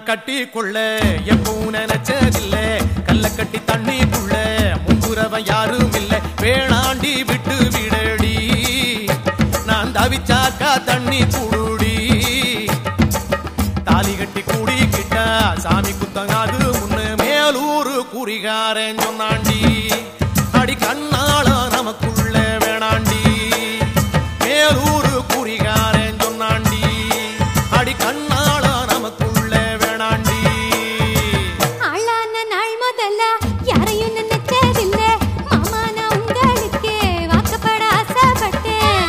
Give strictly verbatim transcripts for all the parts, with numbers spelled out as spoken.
கட்டி கொள்ள எப்பவும் நினைச்சதில்ல கல்ல கட்டி தண்ணிக்குள்ள முங்குறவன் யாரும் இல்ல வேணாண்டி விட்டு விடடி நான் தவிச்சாக்கா தண்ணி குடுடி தாலி கட்டி கூடிக்கிட்டா சாமி குத்தங்காது முன்னு மேலூரு குறிகாரன் சொன்னாண்டி அடி கண்ணாள நமக்குள்ள வேணாண்டி மேலூரு குறிகாரன் சொன்னாண்டி அடி கண்ணாள நமக்குள்ள வேணாண்டி ஆளான நாள் முதல்ல யாரையும் நினைச்சதில்ல மாமா நான் உங்களுக்கு வாக்கப்பட ஆசைப்பட்டேன்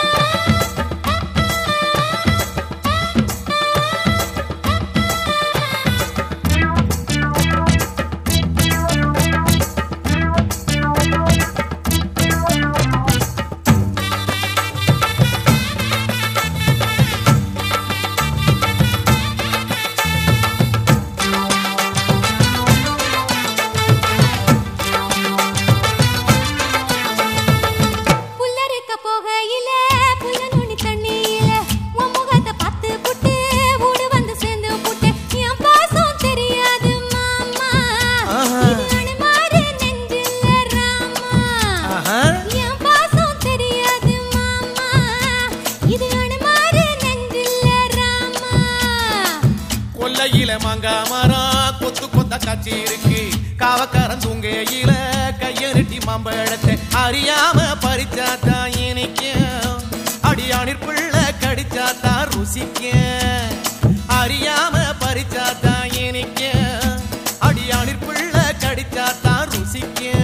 மாங்கா மரம் கொத்து கொத்த காட்சி இருக்கு காவக்காரன் தூங்கையில கையெருட்டி மாம்பழத்தை அறியாம பறிச்சாத்தா இனிக்கும் அடியானிற்குள்ள கடிச்சாத்தா ருசிக்கும் அறியாம பறிச்சாத்தா இனிக்கும் அடியானிற்குள்ள கடிச்சாத்தா ருசிக்கும்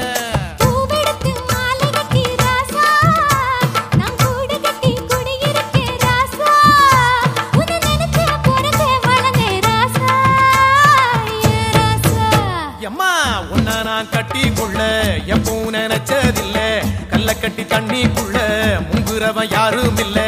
கட்டி கொள்ள எப்பவும் நினைச்சதில்ல கல்ல கட்டி தண்ணிக்குள்ள முங்குறவன் யாரும் இல்ல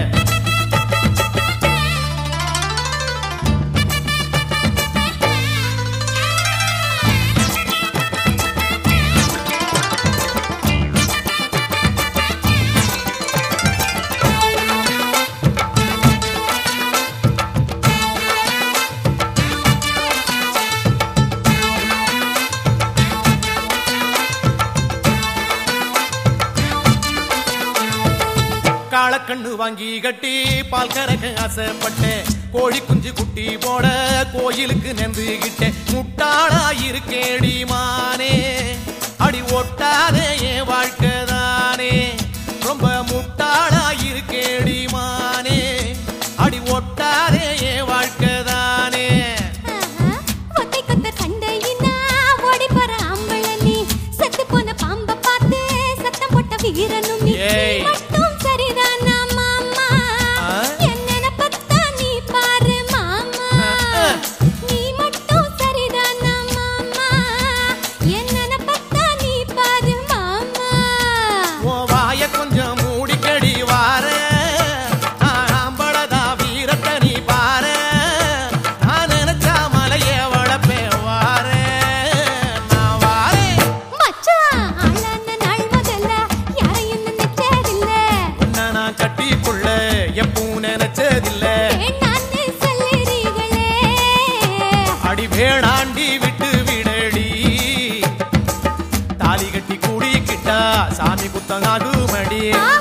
காளக்கண்ணு வாங்கி கட்டி பால் கறக்க ஆசைப்பட்டேன் கோழி குஞ்சு குட்டி போட கோயிலுக்கு நெந்துகிட்டேன் முட்டாளா இருக்கேடி மானே அடி ஒட்டாதே என் வாழ்க்கைதானே ரொம்ப முட்டாளா இருக்கேடி மானே அடி ஒட்டாதே என் வாழ்க்கைதானே வீரனும் எப்பவும் நினைச்சதில்ல அடி வேணாண்டி விட்டு விடடி தாலி கட்டி கூடிக்கிட்டா சாமி குத்தங்காது மடி